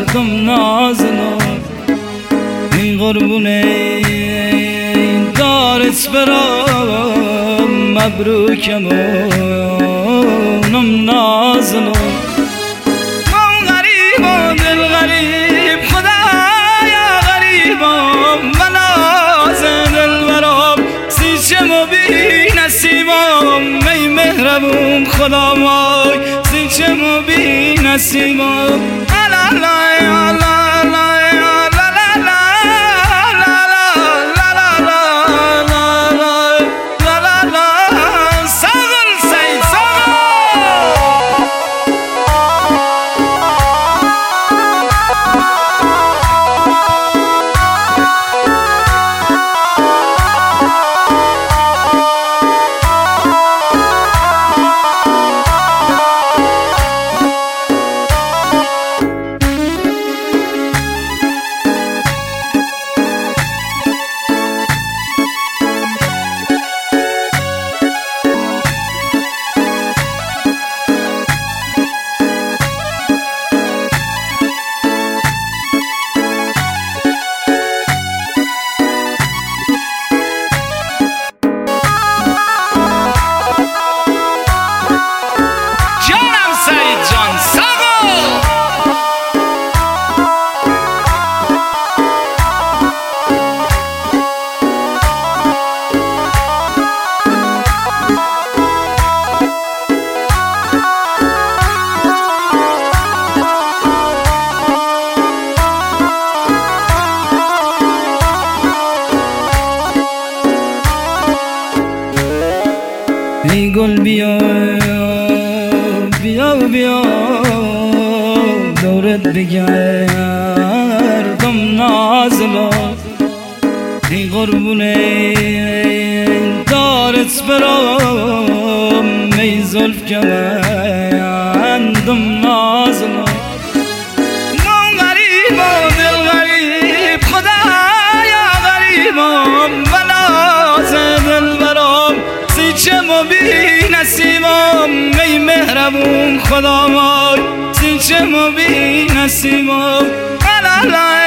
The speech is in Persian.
دم نازنم این قربونه دارت برام مبروکم نم نازنم من غریب و دل غریب خدایا غریبم ملاز دل برام سیچم و بی نصیبم می مهربون خدا وای سیچم و بی نصیبم ای گل بیا بیا بیا دورت بگردم نازلا ای قربونه دارت برام می زلف کمندم نازلا من غریب و دل غریب خدایا غریبم بلاز دل برام سیچم و بی نصیبم می مهربون خدا وای سیچم و بی نصیبم